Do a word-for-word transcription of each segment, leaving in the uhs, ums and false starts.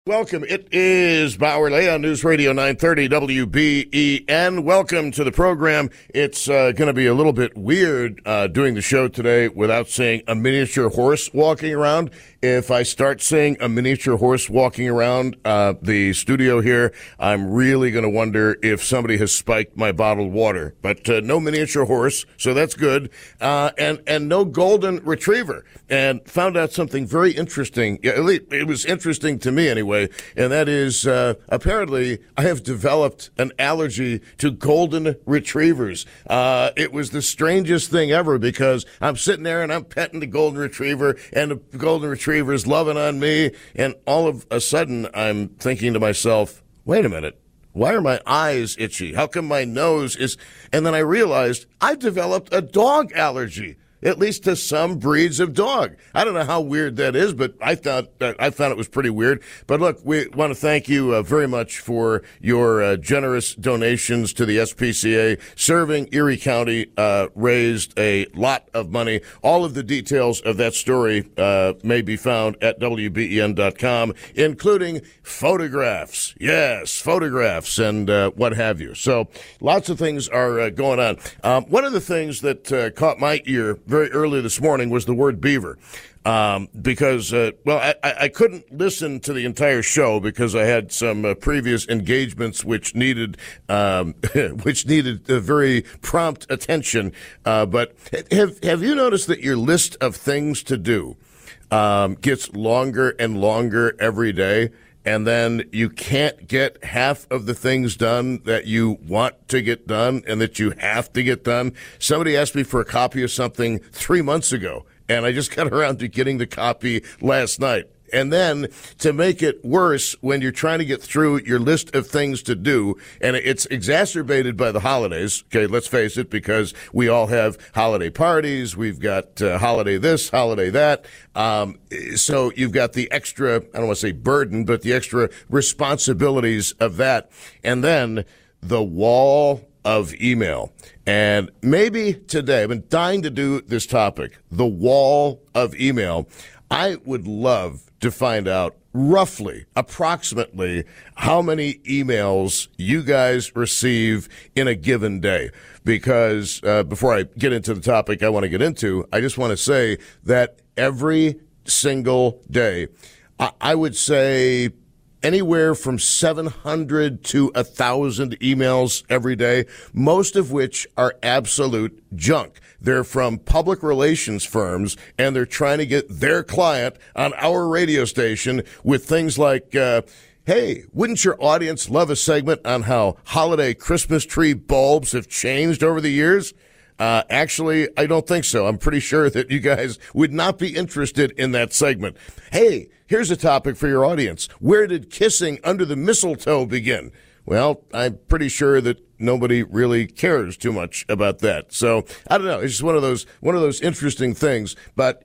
Welcome. It is Bauerle on News Radio nine thirty W B E N. Welcome to the program. It's uh, going to be a little bit weird uh, doing the show today without seeing a miniature horse walking around. If I start seeing a miniature horse walking around uh, the studio here, I'm really going to wonder if somebody has spiked my bottled water. But uh, no miniature horse, so that's good. Uh, and, and no golden retriever. And found out something very interesting. Yeah, at least it was interesting to me anyway. And that is, uh, apparently, I have developed an allergy to golden retrievers. Uh, it was the strangest thing ever because I'm sitting there and I'm petting the golden retriever, and the golden retriever's loving on me. And all of a sudden, I'm thinking to myself, wait a minute. Why are my eyes itchy? How come my nose is? And then I realized I've developed a dog allergy. At least to some breeds of dog. I don't know how weird that is, but I thought I found it was pretty weird. But look, we want to thank you uh, very much for your uh, generous donations to the S P C A. Serving Erie County uh, raised a lot of money. All of the details of that story uh, may be found at W B E N dot com, including photographs. Yes, photographs and uh, what have you. So lots of things are uh, going on. Um, one of the things that uh, caught my ear very early this morning was the word beaver. Um, because, uh, well, I, I couldn't listen to the entire show because I had some uh, previous engagements which needed, um, which needed a very prompt attention. Uh, but have, have you noticed that your list of things to do, um, gets longer and longer every day? And then you can't get half of the things done that you want to get done and that you have to get done. Somebody asked me for a copy of something three months ago, and I just got around to getting the copy last night. And then to make it worse, when you're trying to get through your list of things to do, and it's exacerbated by the holidays, okay, let's face it, because we all have holiday parties, we've got uh, holiday this, holiday that, um, so you've got the extra, I don't want to say burden, but the extra responsibilities of that, and then the wall of email. And maybe today, I've been dying to do this topic, the wall of email. I would love to find out roughly, approximately, how many emails you guys receive in a given day. Because uh, before I get into the topic I want to get into, I just want to say that every single day, I, I would say anywhere from seven hundred to one thousand emails every day, most of which are absolute junk. They're from public relations firms, and they're trying to get their client on our radio station with things like, uh, hey, wouldn't your audience love a segment on how holiday Christmas tree bulbs have changed over the years? Uh, actually, I don't think so. I'm pretty sure that you guys would not be interested in that segment. Hey, here's a topic for your audience. Where did kissing under the mistletoe begin? Well, I'm pretty sure that nobody really cares too much about that. So I don't know. It's just one of those one of those interesting things. But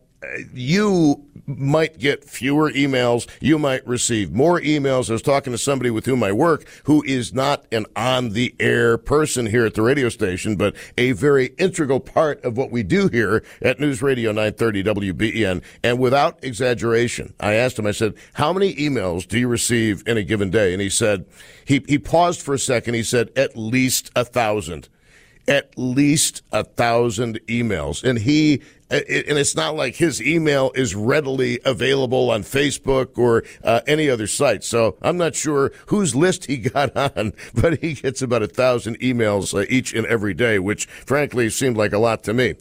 you might get fewer emails. You might receive more emails. I was talking to somebody with whom I work who is not an on-the-air person here at the radio station, but a very integral part of what we do here at News Radio nine thirty W B E N. And without exaggeration, I asked him, I said, how many emails do you receive in a given day? And he said, he, he paused for a second. He said, at least a thousand. At least a thousand emails. And he, and it's not like his email is readily available on Facebook or uh, any other site. So I'm not sure whose list he got on, but he gets about a thousand emails uh, each and every day, which frankly seemed like a lot to me.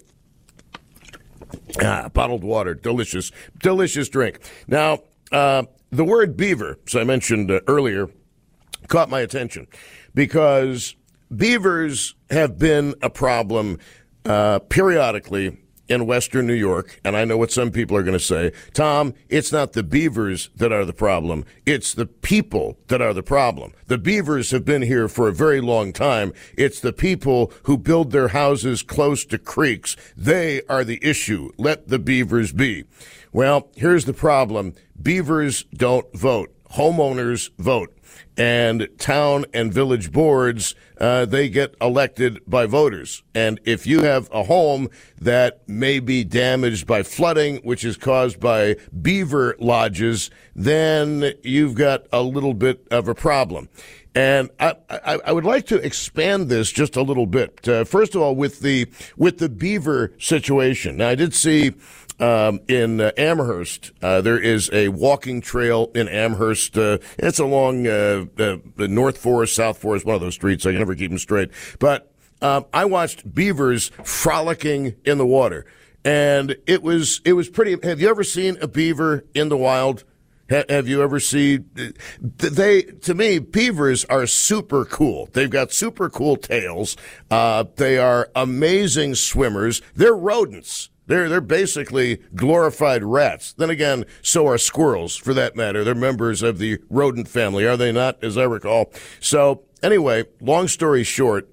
Ah, bottled water, delicious, delicious drink. Now, uh, the word beaver, as I mentioned uh, earlier, caught my attention because beavers have been a problem uh, periodically in Western New York, and I know what some people are going to say. Tom, it's not the beavers that are the problem. It's the people that are the problem. The beavers have been here for a very long time. It's the people who build their houses close to creeks. They are the issue. Let the beavers be. Well, here's the problem. Beavers don't vote. homeowners vote. And town and village boards, uh, they get elected by voters. And if you have a home that may be damaged by flooding, which is caused by beaver lodges, then you've got a little bit of a problem. And I, I, I would like to expand this just a little bit. Uh, first of all, with the with the beaver situation. Now, I did see um, in uh, Amherst, uh, there is a walking trail in Amherst. Uh, it's along uh, uh, the North Forest, South Forest, one of those streets. I can never keep them straight. But um, I watched beavers frolicking in the water, and it was it was pretty. Have you ever seen a beaver in the wild? Have you ever seen, they, to me, beavers are super cool. They've got super cool tails. Uh, they are amazing swimmers. They're rodents. They're, they're basically glorified rats. Then again, so are squirrels, for that matter. They're members of the rodent family, are they not, as I recall? So anyway, long story short,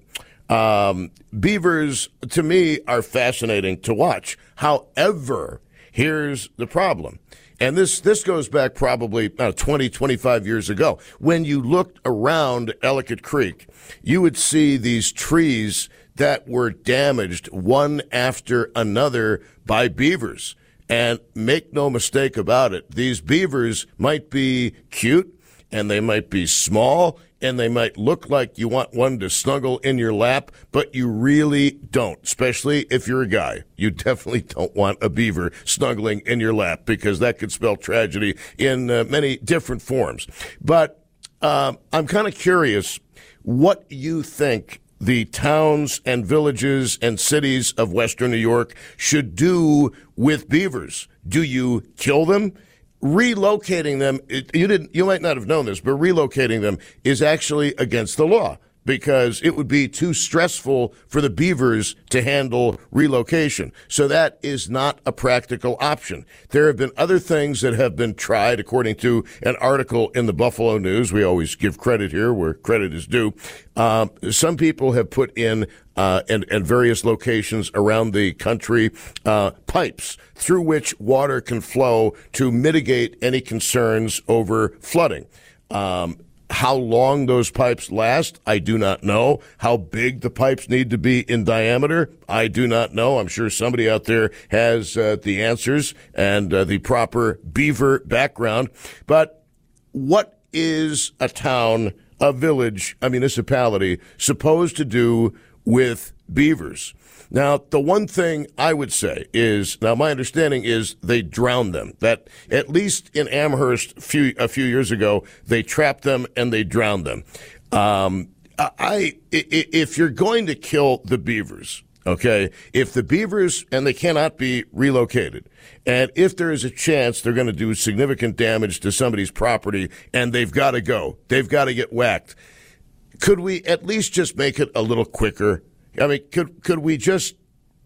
um, beavers, to me, are fascinating to watch. However, here's the problem. And this, this goes back probably uh, twenty, twenty-five years ago. When you looked around Ellicott Creek, you would see these trees that were damaged one after another by beavers. And make no mistake about it, these beavers might be cute, and they might be small, and they might look like you want one to snuggle in your lap, but you really don't, especially if you're a guy. You definitely don't want a beaver snuggling in your lap, because that could spell tragedy in uh, many different forms. But uh, I'm kind of curious what you think the towns and villages and cities of Western New York should do with beavers. Do you kill them? Relocating them, it, you didn't, you might not have known this, but relocating them is actually against the law, because it would be too stressful for the beavers to handle relocation. So that is not a practical option. There have been other things that have been tried, according to an article in the Buffalo News. We always give credit here where credit is due. Um, some people have put in uh, and, and various locations around the country uh, pipes through which water can flow to mitigate any concerns over flooding. Um, How long those pipes last, I do not know. How big the pipes need to be in diameter, I do not know. I'm sure somebody out there has uh, the answers and uh, the proper beaver background. But what is a town, a village, a municipality supposed to do with beavers? Now, the one thing I would say is, now my understanding is they drowned them. That at least in Amherst few, a few years ago, they trapped them and they drowned them. Um, I, if you're going to kill the beavers, okay, if the beavers, and they cannot be relocated, and if there is a chance they're going to do significant damage to somebody's property and they've got to go, they've got to get whacked, could we at least just make it a little quicker? I mean, could could we just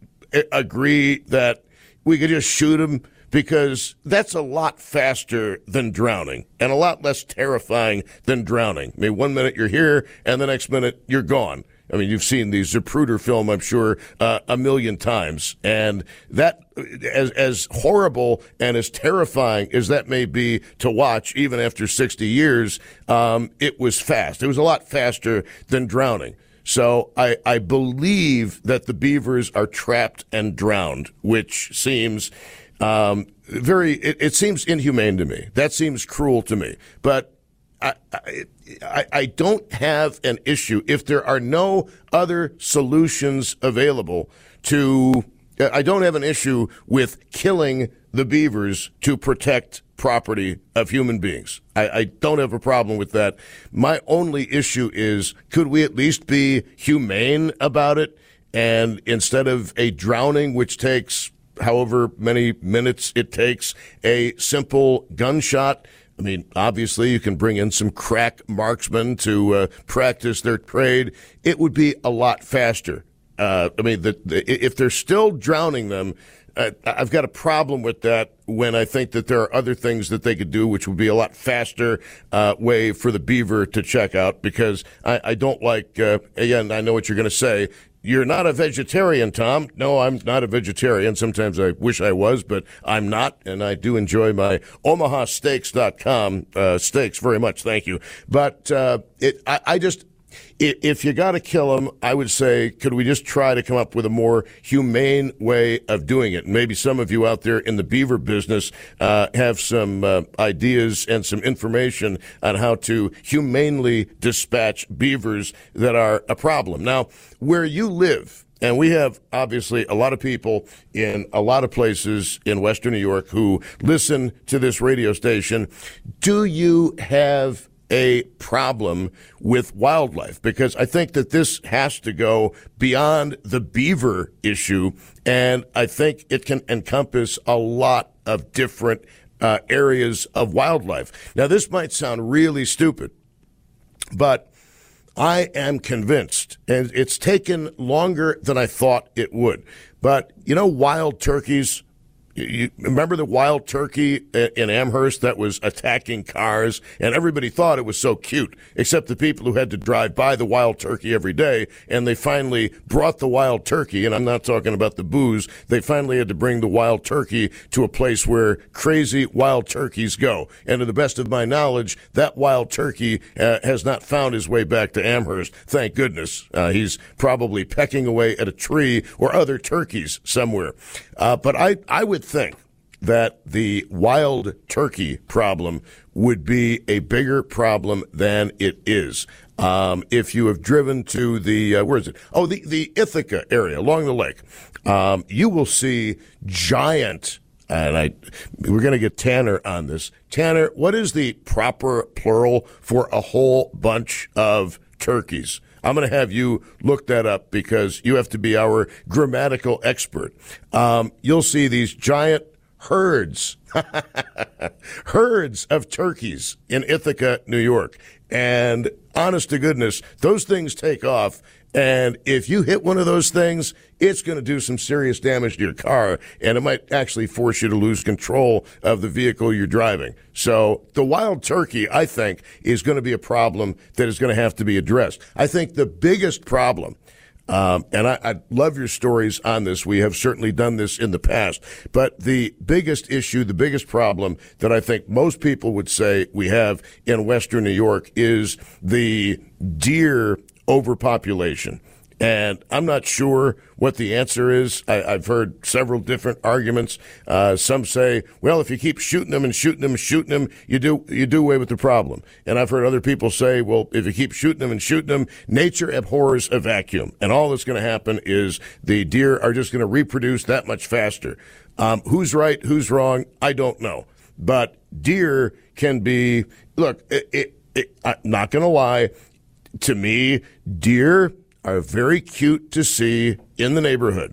agree that we could just shoot them? Because that's a lot faster than drowning and a lot less terrifying than drowning. I mean, one minute you're here and the next minute you're gone. I mean, you've seen the Zapruder film, I'm sure, uh, a million times. And that, as as horrible and as terrifying as that may be to watch, even after sixty years, um, it was fast. It was a lot faster than drowning. So I, I believe that the beavers are trapped and drowned, which seems um, very, it, it seems inhumane to me. That seems cruel to me. But I, I, I don't have an issue if there are no other solutions available to, I don't have an issue with killing the beavers to protect property of human beings. I, I don't have a problem with that. My only issue is, could we at least be humane about it? And instead of a drowning, which takes however many minutes it takes, a simple gunshot. I mean, obviously, you can bring in some crack marksmen to uh, practice their trade. It would be a lot faster. Uh, I mean, the, the, if they're still drowning them, uh, I've got a problem with that when I think that there are other things that they could do, which would be a lot faster uh, way for the beaver to check out, because I, I don't like, uh, again, I know what you're going to say, you're not a vegetarian, Tom. No, I'm not a vegetarian. Sometimes I wish I was, but I'm not, and I do enjoy my Omaha Steaks dot com uh, steaks very much. Thank you. But uh, it, I, I just, if you got to kill them, I would say, could we just try to come up with a more humane way of doing it? And maybe some of you out there in the beaver business uh, have some uh, ideas and some information on how to humanely dispatch beavers that are a problem. Now, where you live, and we have obviously a lot of people in a lot of places in Western New York who listen to this radio station, do you have a problem with wildlife? Because I think that this has to go beyond the beaver issue, and I think it can encompass a lot of different uh, areas of wildlife. Now, this might sound really stupid, but I am convinced, and it's taken longer than I thought it would, but you know, wild turkeys. You remember the wild turkey in Amherst that was attacking cars, and everybody thought it was so cute, except the people who had to drive by the wild turkey every day, and they finally brought the wild turkey, and I'm not talking about the booze, they finally had to bring the wild turkey to a place where crazy wild turkeys go. And to the best of my knowledge, that wild turkey uh, has not found his way back to Amherst, thank goodness. Uh, he's probably pecking away at a tree or other turkeys somewhere. Uh, but I, I would think that the wild turkey problem would be a bigger problem than it is. Um, if you have driven to the, uh, where is it? Oh, the, the Ithaca area along the lake, um, you will see giant, and I, we're going to get Tanner on this. Tanner, what is the proper plural for a whole bunch of turkeys? I'm going to have you look that up because you have to be our grammatical expert. Um, you'll see these giant herds, herds of turkeys in Ithaca, New York. And honest to goodness, those things take off. And if you hit one of those things, it's going to do some serious damage to your car, and it might actually force you to lose control of the vehicle you're driving. So the wild turkey, I think, is going to be a problem that is going to have to be addressed. I think the biggest problem, um, and I, I love your stories on this. We have certainly done this in the past. But the biggest issue, the biggest problem that I think most people would say we have in Western New York is the deer overpopulation. And I'm not sure what the answer is. I, I've heard several different arguments. Uh, some say, well, if you keep shooting them and shooting them and shooting them, you do you do away with the problem. And I've heard other people say, well, if you keep shooting them and shooting them, nature abhors a vacuum. And all that's going to happen is the deer are just going to reproduce that much faster. Um, who's right, who's wrong, I don't know. But deer can be, look, it, it, it, I'm not going to lie, to me, deer are very cute to see in the neighborhood,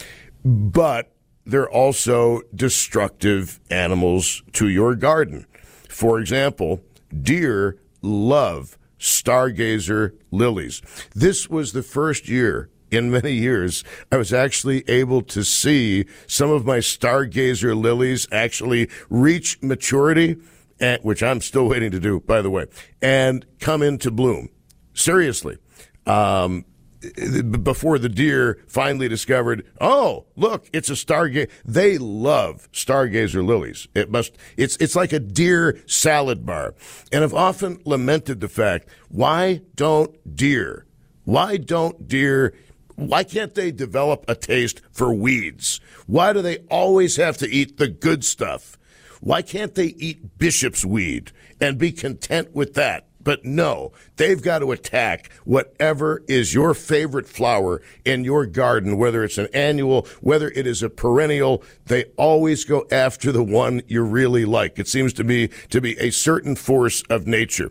but they're also destructive animals to your garden. For example, deer love stargazer lilies. This was the first year in many years I was actually able to see some of my stargazer lilies actually reach maturity, and, which I'm still waiting to do, by the way, and come into bloom. Seriously. Um, before the deer finally discovered, oh, look, it's a stargazer. They love stargazer lilies. It must, it's, it's like a deer salad bar. And I've often lamented the fact, why don't deer, why don't deer, why can't they develop a taste for weeds? Why do they always have to eat the good stuff? Why can't they eat bishop's weed and be content with that? But no, they've got to attack whatever is your favorite flower in your garden, whether it's an annual, whether it is a perennial. They always go after the one you really like. It seems to me to be a certain force of nature.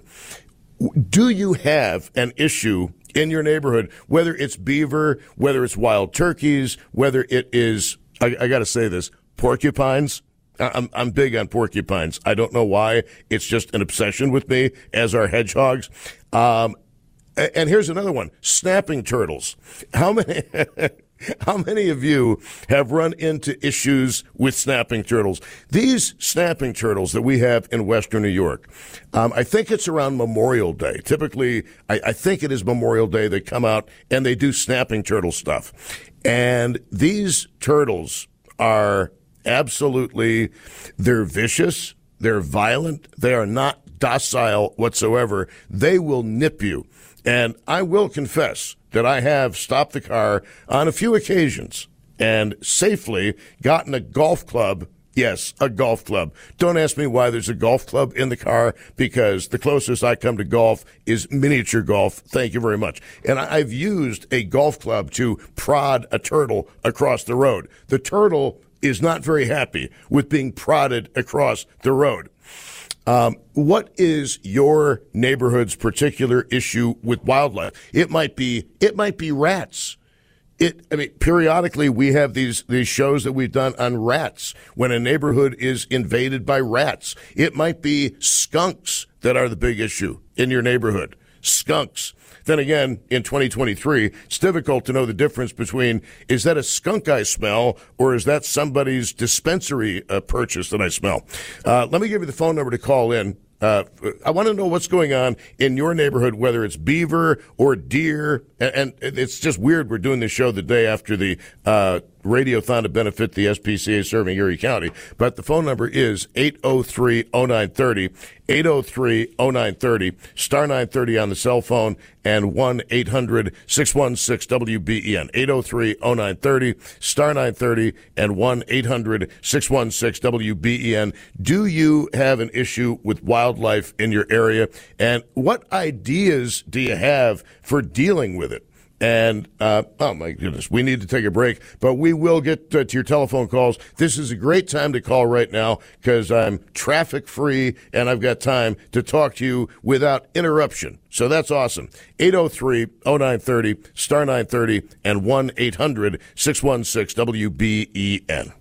Do you have an issue in your neighborhood, whether it's beaver, whether it's wild turkeys, whether it is, I, I got to say this, porcupines? I'm I'm big on porcupines. I don't know why. It's just an obsession with me, as are hedgehogs. Um, and here's another one: snapping turtles. How many? How many of you have run into issues with snapping turtles? These snapping turtles that we have in Western New York, um, I think it's around Memorial Day. Typically, I, I think it is Memorial Day. They come out and they do snapping turtle stuff. And these turtles are absolutely, they're vicious, they're violent, they are not docile whatsoever. They will nip you. And I will confess that I have stopped the car on a few occasions and safely gotten a golf club. Yes, a golf club. Don't ask me why there's a golf club in the car, because the closest I come to golf is miniature golf. Thank you very much. And I've used a golf club to prod a turtle across the road. The turtle is not very happy with being prodded across the road. Um, what is your neighborhood's particular issue with wildlife? It might be, it might be rats. It, I mean, periodically we have these, these shows that we've done on rats when a neighborhood is invaded by rats. It might be skunks that are the big issue in your neighborhood. Skunks. Then again, in twenty twenty-three, it's difficult to know the difference between, is that a skunk I smell or is that somebody's dispensary uh, purchase that I smell? Uh, let me give you the phone number to call in. Uh, I want to know what's going on in your neighborhood, whether it's beaver or deer. And, and it's just weird we're doing this show the day after the uh, radiothon to benefit the S P C A serving Erie County. But the phone number is eight oh three oh nine three oh, eight oh three oh nine three oh, star nine thirty on the cell phone, and one eight hundred six one six W B E N. eight oh three oh nine three oh, star nine thirty, and one eight hundred six one six W B E N. Do you have an issue with wildlife in your area? And what ideas do you have for dealing with it? And, uh, oh, my goodness, we need to take a break, but we will get uh, to your telephone calls. This is a great time to call right now because I'm traffic-free and I've got time to talk to you without interruption. So that's awesome. eight oh three oh nine three oh, star nine thirty, and one eight hundred six one six W B E N.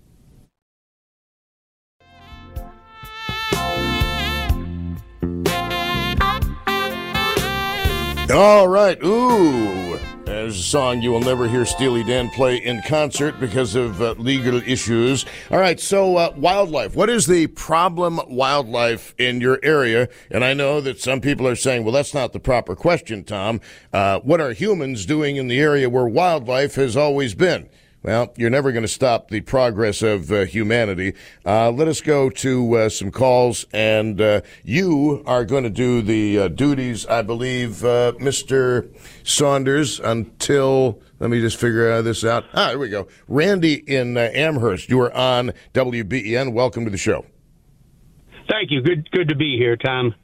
All right. Ooh. There's a song you will never hear Steely Dan play in concert because of uh, legal issues. All right, so uh, wildlife. What is the problem wildlife in your area? And I know that some people are saying, well, that's not the proper question, Tom. Uh, what are humans doing in the area where wildlife has always been? Well, you're never going to stop the progress of uh, humanity. Uh, let us go to uh, some calls, and uh, you are going to do the uh, duties, I believe, uh, Mister Saunders, until, let me just figure this out. Ah, here we go. Randy in uh, Amherst, you are on W B E N. Welcome to the show. Thank you. Good good to be here, Tom.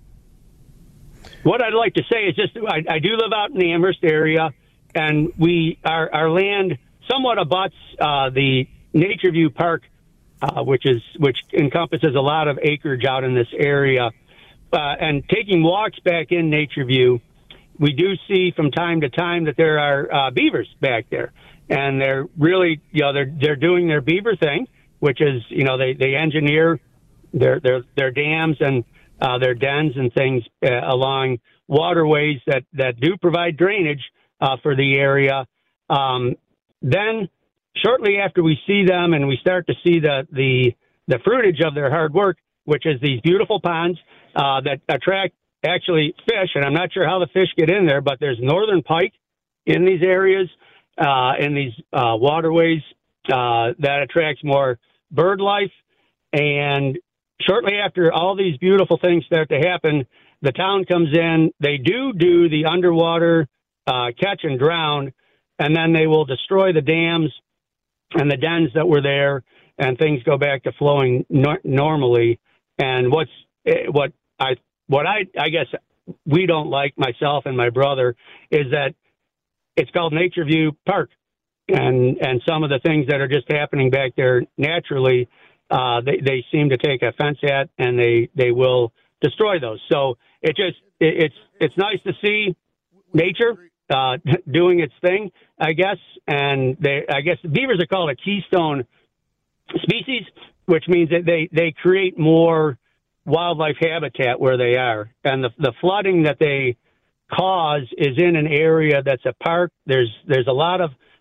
What I'd like to say is just I, I do live out in the Amherst area, and we our, our land somewhat abuts uh, the Nature View Park, uh, which is which encompasses a lot of acreage out in this area. Uh, and taking walks back in Nature View, we do see from time to time that there are uh, beavers back there, and they're really, you know, they're they're doing their beaver thing, which is, you know, they they engineer their their their dams and uh, their dens and things uh, along waterways that that do provide drainage uh, for the area. Um, Then, shortly after we see them and we start to see the, the the fruitage of their hard work, which is these beautiful ponds uh, that attract actually fish, and I'm not sure how the fish get in there, but there's northern pike in these areas, uh, in these uh, waterways uh, that attracts more bird life. And shortly after all these beautiful things start to happen, the town comes in. They do do the underwater uh, catch and drown, and then they will destroy the dams and the dens that were there, and things go back to flowing no- normally. And what's what I what I I guess we don't like, myself and my brother, is that it's called Nature View Park, and and some of the things that are just happening back there naturally, uh, they they seem to take offense at, and they they will destroy those. So it just it, it's it's nice to see nature Uh, doing its thing, I guess. And they, I guess the beavers are called a keystone species, which means that they, they create more wildlife habitat where they are. And the, the flooding that they cause is in an area that's a park. There's, there's a lot of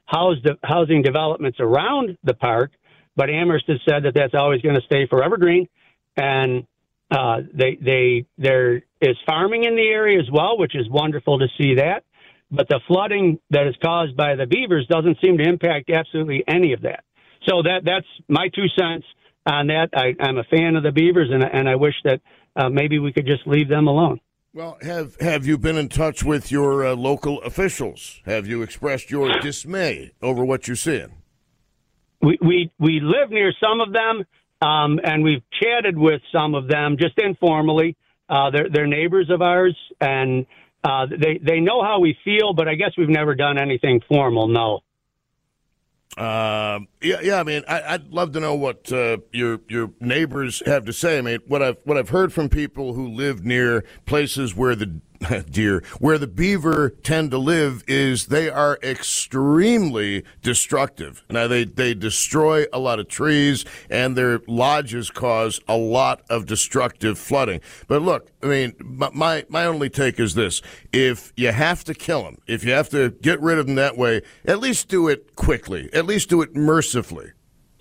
house de- housing developments around the park, but Amherst has said that that's always going to stay forever green, and uh, they they there is farming in the area as well, which is wonderful to see that. But the flooding that is caused by the beavers doesn't seem to impact absolutely any of that. So that that's my two cents on that. I, I'm a fan of the beavers, and and I wish that uh, maybe we could just leave them alone. Well, have have you been in touch with your uh, local officials? Have you expressed your dismay over what you're seeing? We we we live near some of them, um, and we've chatted with some of them just informally. Uh, they're they're neighbors of ours, and uh, they they know how we feel, but I guess we've never done anything formal. No. Um, yeah, yeah. I mean, I, I'd love to know what uh, your your neighbors have to say. I mean, what I've what I've heard from people who live near places where the deer, where the beaver tend to live, is they are extremely destructive. Now, they they destroy a lot of trees, and their lodges cause a lot of destructive flooding. But look, I mean, my my only take is this: if you have to kill them, if you have to get rid of them that way, at least do it quickly. At least do it mercifully.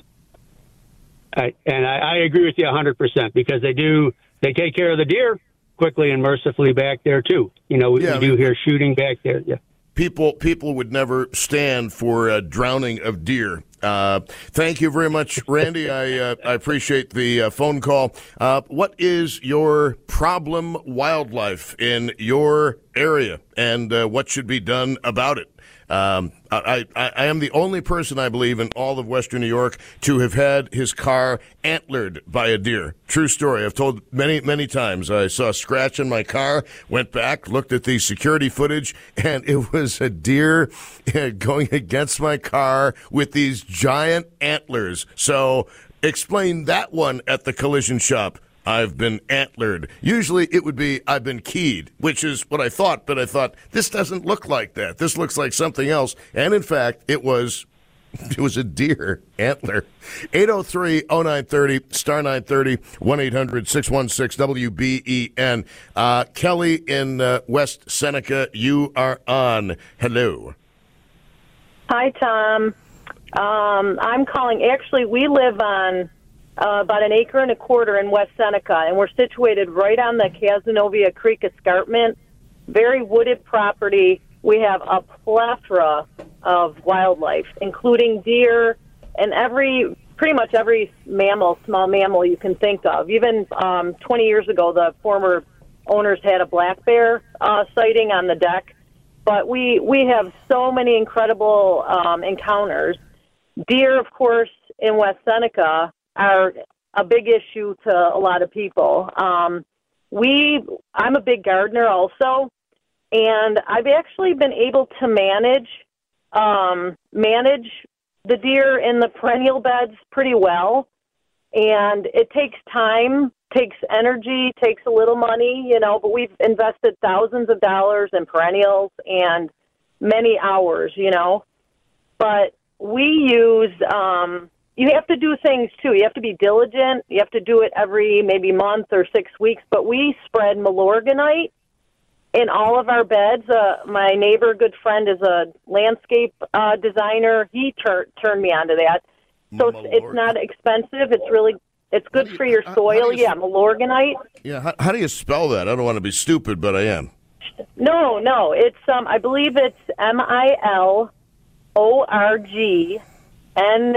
I, and I, I agree with you one hundred percent, because they do they take care of the deer quickly and mercifully back there too. You know, we, yeah, we do hear shooting back there. Yeah. People people would never stand for a drowning of deer. Uh, thank you very much, Randy. I uh, I appreciate the uh, phone call. Uh, what is your problem wildlife in your area, and uh, what should be done about it? Um, I, I, I am the only person, I believe, in all of Western New York to have had his car antlered by a deer. True story. I've told many, many times. I saw a scratch in my car, went back, looked at the security footage, and it was a deer going against my car with these giant antlers. So explain that one at the collision shop. I've been antlered. Usually it would be I've been keyed, which is what I thought, but I thought this doesn't look like that. This looks like something else. And in fact, it was it was a deer antler. eight oh three oh nine thirty, star nine thirty, one eight hundred six one six W B E N. Uh, Kelly in uh, West Seneca, you are on. Hello. Hi, Tom. Um, I'm calling. Actually, we live on Uh, about an acre and a quarter in West Seneca, and we're situated right on the Cazenovia Creek escarpment. Very wooded property. We have a plethora of wildlife, including deer and every, pretty much every mammal, small mammal you can think of. Even um, twenty years ago, the former owners had a black bear uh, sighting on the deck. But we, we have so many incredible um, encounters. Deer, of course, in West Seneca are a big issue to a lot of people. Um, we, I'm a big gardener also, and I've actually been able to manage um, manage the deer in the perennial beds pretty well. And it takes time, takes energy, takes a little money, you know, but we've invested thousands of dollars in perennials and many hours, you know. But we use um, you have to do things, too. You have to be diligent. You have to do it every maybe month or six weeks. But we spread Milorganite in all of our beds. Uh, my neighbor, good friend, is a landscape uh, designer. He tur- turned me onto that. So it's, it's not expensive. It's really it's good you, for your soil. You, yeah, Milorganite. Yeah, how, how do you spell that? I don't want to be stupid, but I am. No, no. It's um, I believe it's M I L O R G N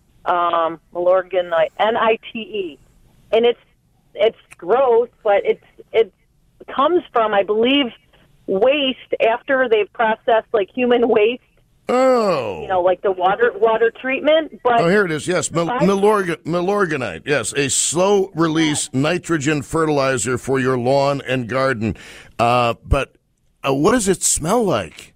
Um, Milorganite, N I T E, and it's it's gross, but it's it comes from, I believe, waste after they've processed like human waste. Oh, you know, like the water water treatment. But oh, here it is. Yes, Mil- Milorgan- Milorganite. Yes, a slow release nitrogen fertilizer for your lawn and garden. Uh, but uh, what does it smell like?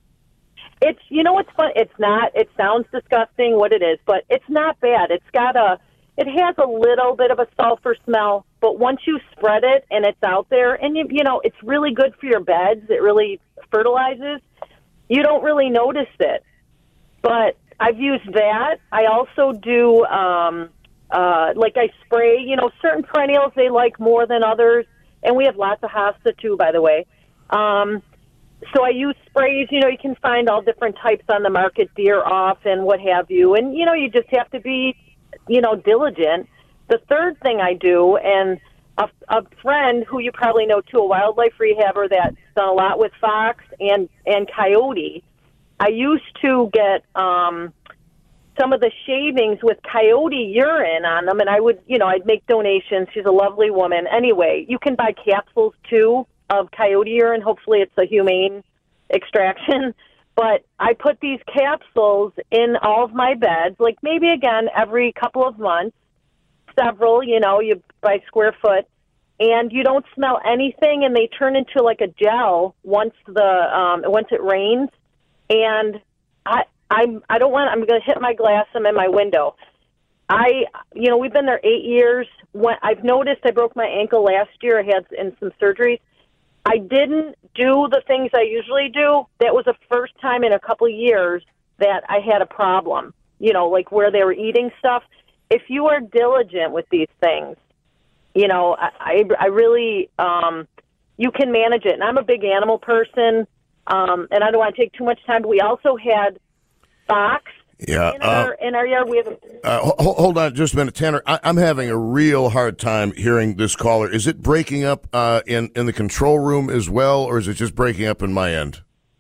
It's, you know what's fun? It's not, it sounds disgusting what it is, but it's not bad. It's got a, it has a little bit of a sulfur smell, but once you spread it and it's out there, and you, you know, it's really good for your beds. It really fertilizes. You don't really notice it. But I've used that. I also do, um, uh, like I spray, you know, certain perennials they like more than others. And we have lots of hosta too, by the way. Um, so I use sprays. You know, you can find all different types on the market, Deer Off and what have you. And, you know, you just have to be, you know, diligent. The third thing I do, and a, a friend who you probably know too, a wildlife rehabber that's done a lot with fox and, and coyote, I used to get um, some of the shavings with coyote urine on them, and I would, you know, I'd make donations. She's a lovely woman. Anyway, you can buy capsules too of coyote urine. Hopefully it's a humane extraction. But I put these capsules in all of my beds, like maybe, again, every couple of months, several, you know, you by square foot, and you don't smell anything, and they turn into like a gel once the um, once it rains. And I I'm I don't want I'm going to hit my glass. I'm in my window. I you know we've been there eight years. When I've noticed I broke my ankle last year. I had in some surgeries. I didn't do the things I usually do. That was the first time in a couple of years that I had a problem, you know, like where they were eating stuff. If you are diligent with these things, you know, I, I, I really, um, you can manage it. And I'm a big animal person, um, and I don't want to take too much time, but we also had fox. Yeah, in our, uh, in our yard. We have a, uh, hold, hold on just a minute, Tanner. I, I'm having a real hard time hearing this caller. Is it breaking up uh, in, in the control room as well, or is it just breaking up in my end?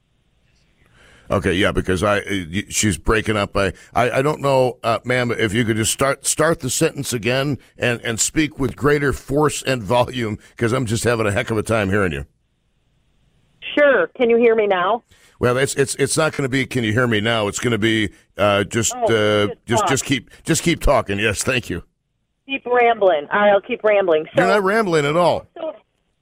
Okay, yeah, because I she's breaking up. I, I, I don't know, uh, ma'am, if you could just start start the sentence again and, and speak with greater force and volume, because I'm just having a heck of a time hearing you. Sure. Can you hear me now? Well, it's it's it's not going to be. Can you hear me now? It's going to be uh, just oh, uh, just just keep just keep talking. Yes, thank you. Keep rambling. All right, I'll keep rambling. So, You're not rambling at all. So,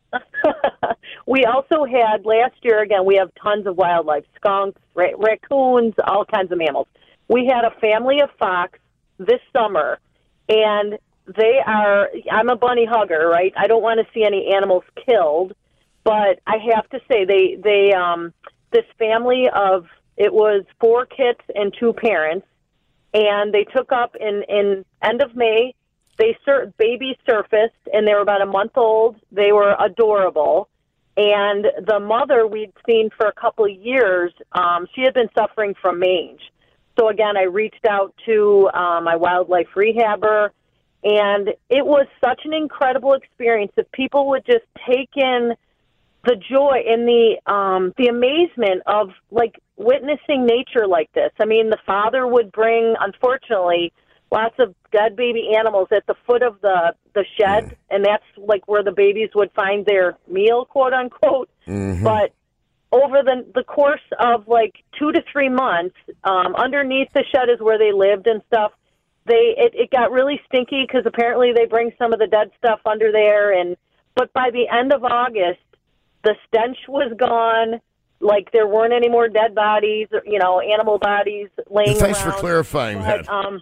we also had last year. Again, we have tons of wildlife: skunks, ra- raccoons, all kinds of mammals. We had a family of fox this summer, and they are. I'm a bunny hugger, right? I don't want to see any animals killed, but I have to say they they um. This family of, it was four kits and two parents, and they took up in, in end of May. They sur- babies surfaced, and they were about a month old. They were adorable. And the mother we'd seen for a couple of years, um, she had been suffering from mange. So, again, I reached out to um, my wildlife rehabber, and it was such an incredible experience. If people would just take in the joy and the um, the amazement of, like, witnessing nature like this. I mean, the father would bring, unfortunately, lots of dead baby animals at the foot of the, the shed, mm. and that's, like, where the babies would find their meal, quote-unquote. Mm-hmm. But over the the course of, like, two to three months, um, underneath the shed is where they lived and stuff. They It, it got really stinky because apparently they bring some of the dead stuff under there. And But by the end of August, the stench was gone. Like, there weren't any more dead bodies, you know, animal bodies laying Thanks around. for clarifying but, that. Um,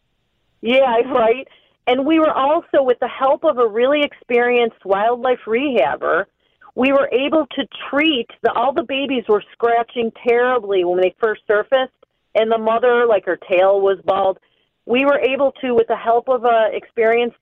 yeah, right. And we were also, with the help of a really experienced wildlife rehabber, we were able to treat, the, all the babies were scratching terribly when they first surfaced, and the mother, like, her tail was bald. We were able to, with the help of an experienced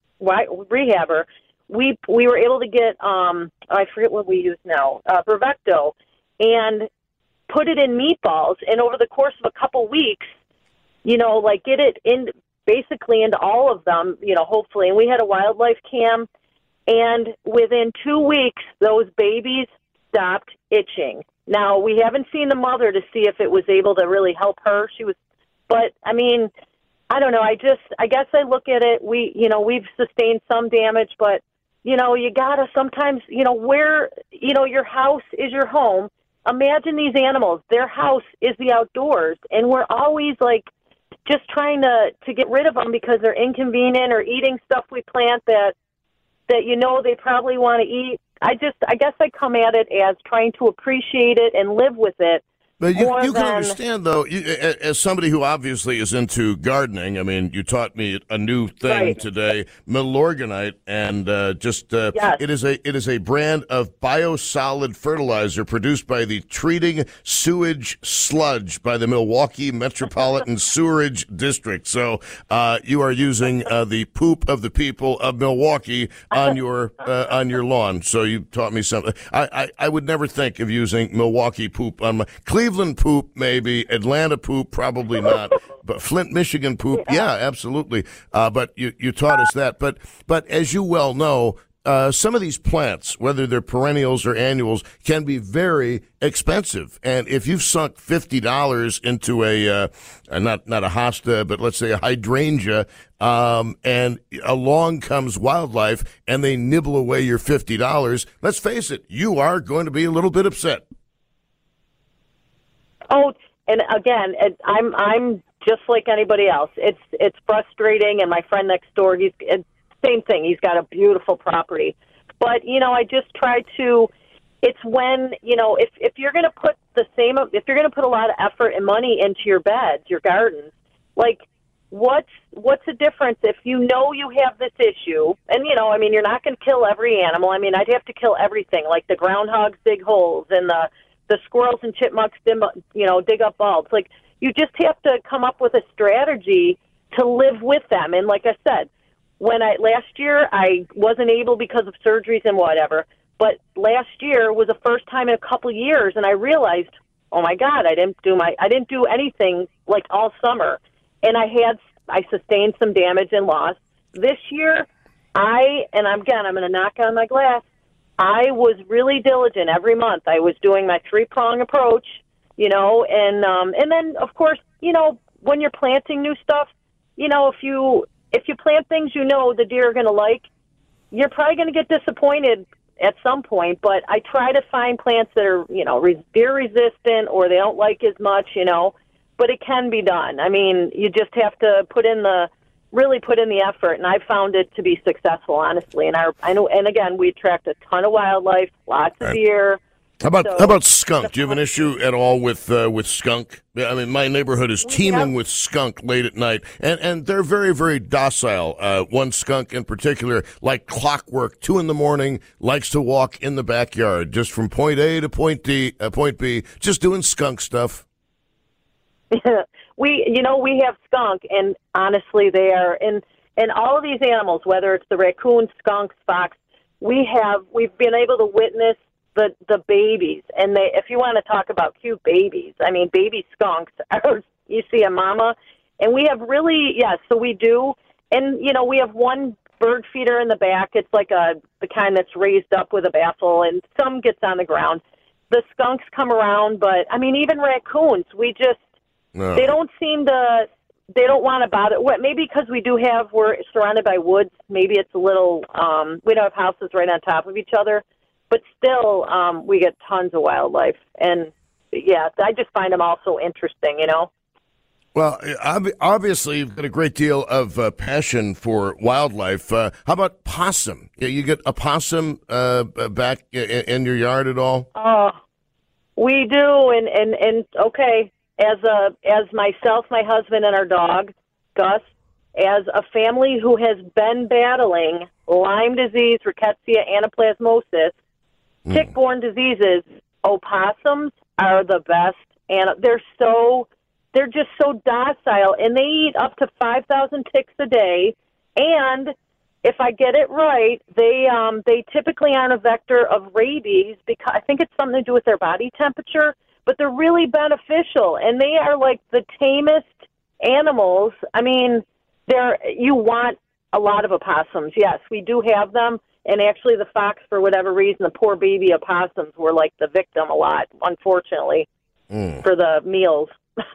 rehabber, We we were able to get, um, I forget what we use now, uh, Bravecto, and put it in meatballs. And over the course of a couple weeks, you know, like get it in basically into all of them, you know, hopefully. And we had a wildlife cam. And within two weeks, those babies stopped itching. Now, we haven't seen the mother to see if it was able to really help her. She was, but I mean, I don't know. I just, I guess I look at it. We, you know, we've sustained some damage, but you know, you gotta sometimes, you know, where, you know, your house is your home. Imagine these animals. Their house is the outdoors, and we're always, like, just trying to, to get rid of them because they're inconvenient or eating stuff we plant that, that you know they probably want to eat. I just, I guess I come at it as trying to appreciate it and live with it, But you, more you can than, understand, though, you, as somebody who obviously is into gardening, I mean, you taught me a new thing right. today, Milorganite, and uh, just uh, yes. it is a it is a brand of biosolid fertilizer produced by the Treating Sewage Sludge by the Milwaukee Metropolitan Sewerage District. So uh, you are using uh, the poop of the people of Milwaukee on your uh, on your lawn. So you taught me something. I, I, I would never think of using Milwaukee poop on my Cleveland poop, maybe Atlanta poop, probably not. But Flint, Michigan poop, yeah, absolutely. Uh, but you, you taught us that. But but as you well know, uh, some of these plants, whether they're perennials or annuals, can be very expensive. And if you've sunk fifty dollars into a uh, not not a hosta, but let's say a hydrangea, um, and along comes wildlife and they nibble away your fifty dollars, let's face it, you are going to be a little bit upset. Oh, and again, it, I'm I'm just like anybody else. It's it's frustrating, and my friend next door, he's it, same thing. He's got a beautiful property, but you know, I just try to. It's when you know if if you're going to put the same, if you're going to put a lot of effort and money into your beds, your gardens, like what's what's the difference if you know you have this issue? And you know, I mean, you're not going to kill every animal. I mean, I'd have to kill everything, like the groundhogs dig holes and the the squirrels and chipmunks, you know, dig up bulbs. Like, you just have to come up with a strategy to live with them. And like I said, when I last year I wasn't able because of surgeries and whatever, but last year was the first time in a couple of years, and I realized, oh my God, I didn't do my I didn't do anything like all summer, and I had I sustained some damage and loss. This year, I and I'm, again I'm going to knock on my glass. I was really diligent every month. I was doing my three-prong approach, you know, and um, and then, of course, you know, when you're planting new stuff, you know, if you if you plant things you know the deer are going to like, you're probably going to get disappointed at some point. But I try to find plants that are, you know, re- deer-resistant or they don't like as much, you know, but it can be done. I mean, you just have to put in the really put in the effort, and I found it to be successful, honestly. And our, I know, and again, we attract a ton of wildlife, lots of deer. How about so, how about skunk? Do you have an issue at all with uh, with skunk? I mean, my neighborhood is teeming have, with skunk late at night, and and they're very very docile. Uh, one skunk in particular, like clockwork, two in the morning, likes to walk in the backyard, just from point A to point D, uh, point B, just doing skunk stuff. We, you know, we have skunk, and honestly, they are in in all of these animals, whether it's the raccoon, skunk, fox. We have we've been able to witness the the babies, and they. If you want to talk about cute babies, I mean, baby skunks. Are, you see a mama, and we have really yes. So we do, and you know, we have one bird feeder in the back. It's like a the kind that's raised up with a baffle, and some gets on the ground. The skunks come around, but I mean, even raccoons. We just No. They don't seem to, they don't want to bother. What, maybe because we do have, we're surrounded by woods. Maybe it's a little, um, we don't have houses right on top of each other. But still, um, we get tons of wildlife. And, yeah, I just find them all so interesting, you know? Well, ob- obviously, you've got a great deal of uh, passion for wildlife. Uh, how about possum? You get a possum uh, back in, in your yard at all? Oh, we do. And, and, and okay. As a as myself, my husband, and our dog, Gus, as a family who has been battling Lyme disease, rickettsia, anaplasmosis, mm. tick-borne diseases, opossums are the best, and they're so they're just so docile, and they eat up to five thousand ticks a day. And if I get it right, they um, they typically aren't a vector of rabies because I think it's something to do with their body temperature. But they're really beneficial, and they are like the tamest animals. I mean, they're you want a lot of opossums. Yes, we do have them, and actually the fox, for whatever reason, the poor baby opossums were like the victim a lot, unfortunately, mm. for the meals.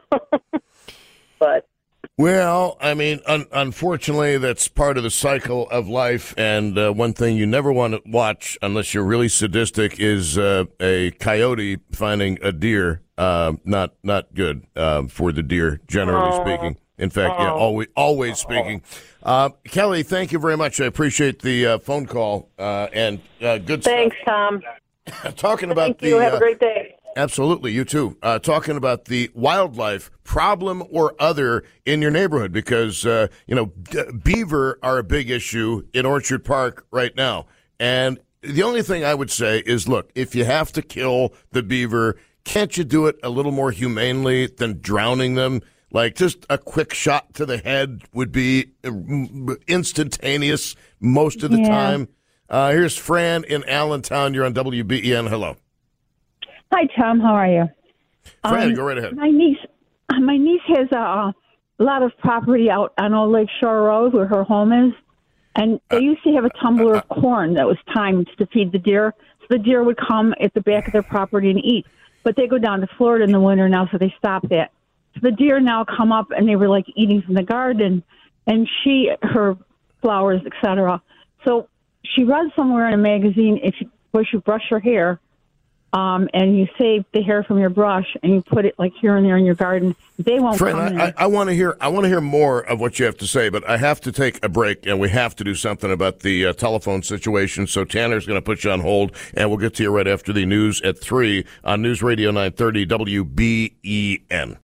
But well, I mean, un- unfortunately, that's part of the cycle of life. And uh, one thing you never want to watch, unless you're really sadistic, is uh, a coyote finding a deer. Uh, not not good uh, for the deer, generally oh. speaking. In fact, oh. yeah, always always speaking. Uh, Kelly, thank you very much. I appreciate the uh, phone call uh, and uh, good. Thanks, stuff. Tom. Talking about thank the. You. Have uh, a great day. Absolutely, you too. Uh, talking about the wildlife problem or other in your neighborhood because, uh, you know, d- beaver are a big issue in Orchard Park right now. And the only thing I would say is, look, if you have to kill the beaver, can't you do it a little more humanely than drowning them? Like just a quick shot to the head would be instantaneous most of the yeah. time. Uh, here's Fran in Allentown. You're on W B E N. Hello. Hi, Tom. How are you? Fran, um, go right ahead. My niece, my niece has a, a lot of property out on Old Lake Shore Road where her home is, and they used to have a tumbler of corn that was timed to feed the deer. So the deer would come at the back of their property and eat. But they go down to Florida in the winter now, so they stopped that. So the deer now come up, and they were like eating from the garden, and she, her flowers, et cetera. So she read somewhere in a magazine if you, if you brush your hair, um, and you save the hair from your brush, and you put it like here and there in your garden, they won't Fran, come in. I, I, I want to hear. I want to hear more of what you have to say, but I have to take a break, and we have to do something about the uh, telephone situation. So Tanner's going to put you on hold, and we'll get to you right after the news at three on News Radio nine thirty W B E N.